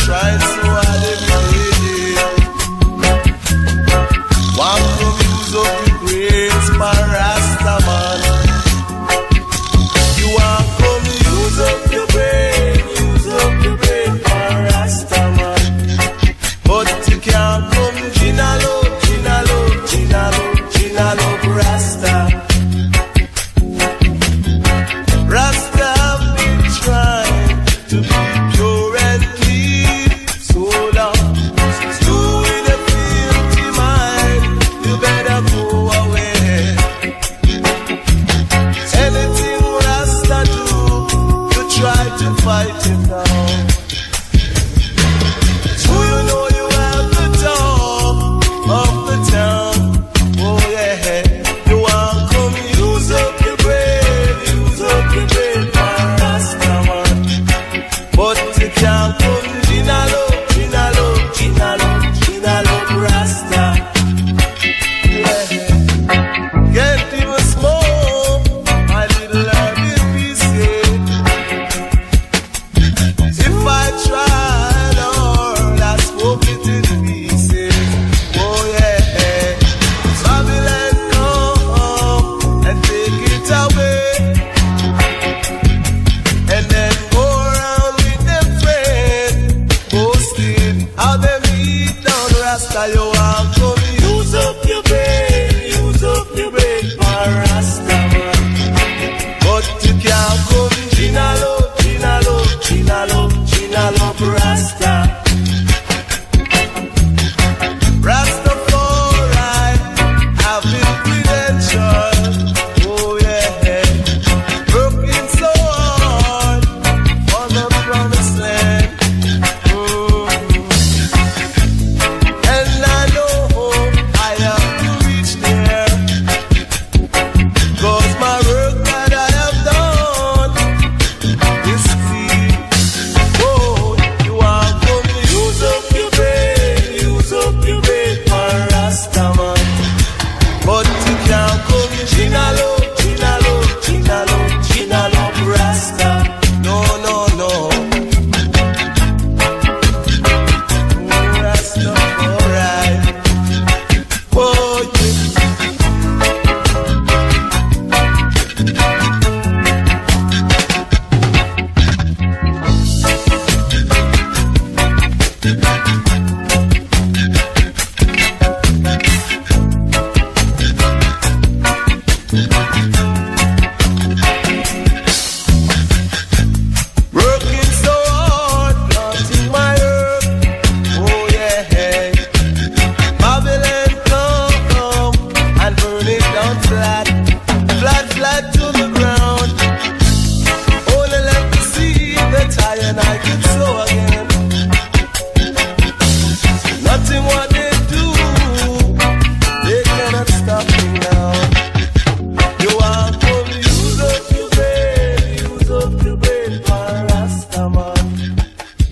trying so hard every day. Want to use up your brains, my Rasta man. You want to use up your brain, my Rasta man. But you can't come Ginalo, Rasta. Rasta have been trying to be pure and clean so long. Since you in a filthy mind, you better go away. Anything Rasta do, you try to fight it now.